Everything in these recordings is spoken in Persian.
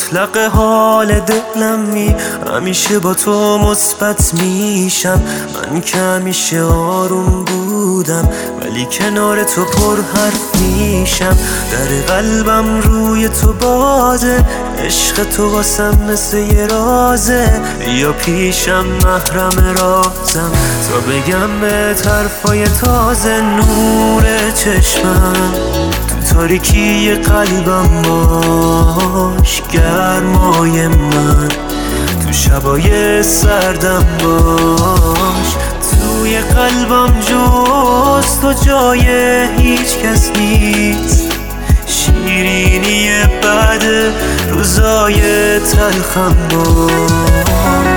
مطلق حال دلم همیشه با تو مثبت میشم. من که همیشه آروم بودم ولی کنار تو پر حرف میشم. در قلبم روی تو بازه، عشق تو واسم مثل یه رازه. یا پیشم محرم رازم تا بگم به حرفای تازه. نور چشمم تو تاریکی قلبم باش، گرمای من تو شبای سردم باش. توی قلبم جز تو جای هیچ کس نیست. شیرینی بعد روزای تلخم باش.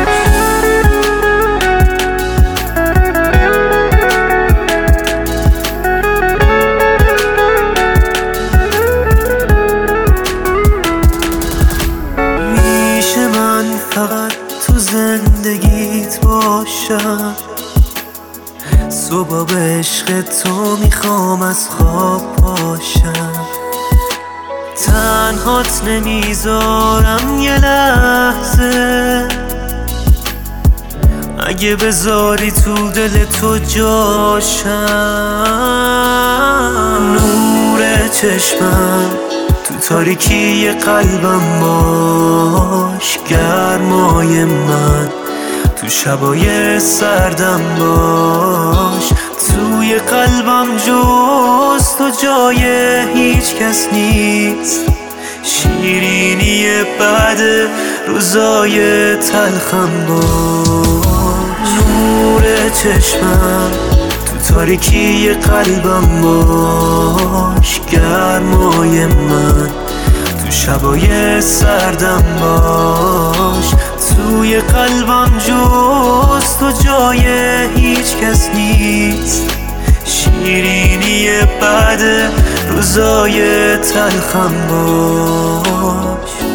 فقط تو زندگیت باشم، صبح به عشق تو میخوام از خواب پاشم. تنهات نمیذارم یه لحظه، اگه بذاری تو دل تو جاشم. نور چشمم تو تاریکی قلبم باش، گرمای من تو شبای سردم باش. توی قلبم جز تو جای هیچ کس نیست. شیرینی بعد روزای تلخم باش. نور چشمم تو تاریکی قلبم باش، گرمای من تو شبای سردم باش. توی قلبم جز تو جای هیچ کس نیست. شیرینی بعد روزای تلخم باش.